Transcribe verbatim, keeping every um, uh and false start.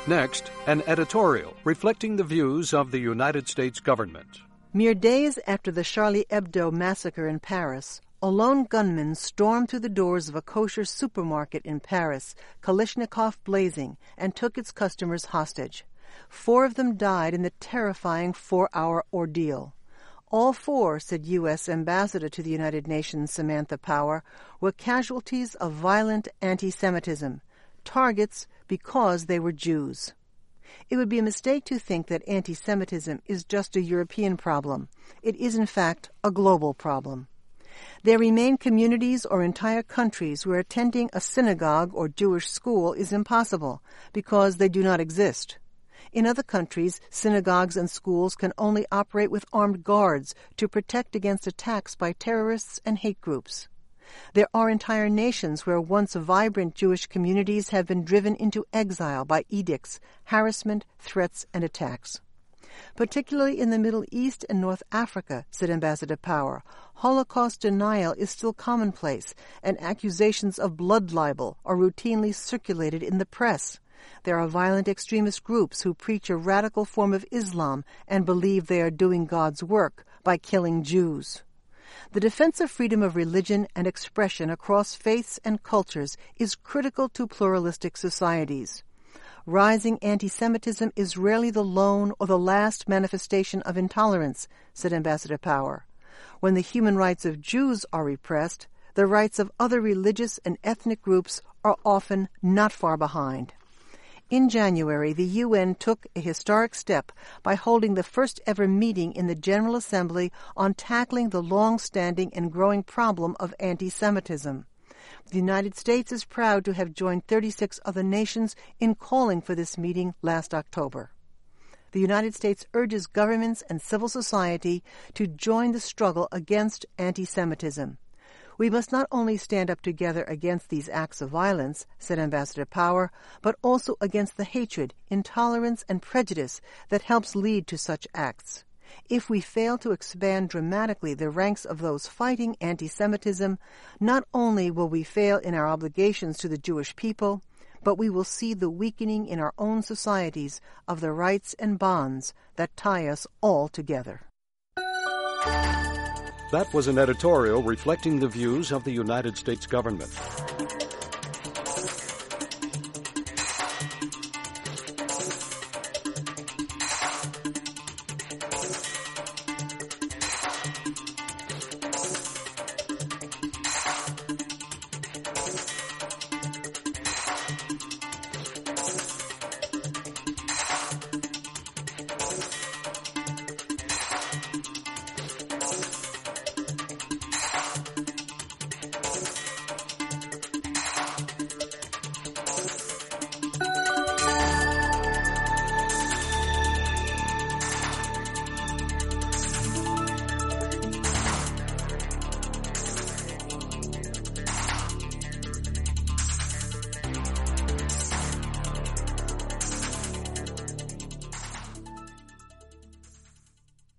Next, an editorial reflecting the views of the United States government. Mere days after the Charlie Hebdo massacre in Paris, a lone gunman stormed through the doors of a kosher supermarket in Paris, Kalashnikov blazing, and took its customers hostage. Four of them died in the terrifying four-hour ordeal. All four, said U S Ambassador to the United Nations Samantha Power, were casualties of violent anti-Semitism, targets because they were Jews. It would be a mistake to think that anti-Semitism is just a European problem. It is, in fact, a global problem. There remain communities or entire countries where attending a synagogue or Jewish school is impossible because they do not exist. In other countries, synagogues and schools can only operate with armed guards to protect against attacks by terrorists and hate groups. There are entire nations where once vibrant Jewish communities have been driven into exile by edicts, harassment, threats, and attacks. Particularly in the Middle East and North Africa, said Ambassador Power, Holocaust denial is still commonplace, and accusations of blood libel are routinely circulated in the press. There are violent extremist groups who preach a radical form of Islam and believe they are doing God's work by killing Jews. The defense of freedom of religion and expression across faiths and cultures is critical to pluralistic societies. Rising anti-Semitism is rarely the lone or the last manifestation of intolerance, said Ambassador Power. When the human rights of Jews are repressed, the rights of other religious and ethnic groups are often not far behind. In January, the U N took a historic step by holding the first-ever meeting in the General Assembly on tackling the long-standing and growing problem of anti-Semitism. The United States is proud to have joined thirty-six other nations in calling for this meeting last October. The United States urges governments and civil society to join the struggle against anti-Semitism. We must not only stand up together against these acts of violence, said Ambassador Power, but also against the hatred, intolerance, and prejudice that helps lead to such acts. If we fail to expand dramatically the ranks of those fighting anti-Semitism, not only will we fail in our obligations to the Jewish people, but we will see the weakening in our own societies of the rights and bonds that tie us all together. That was an editorial reflecting the views of the United States government.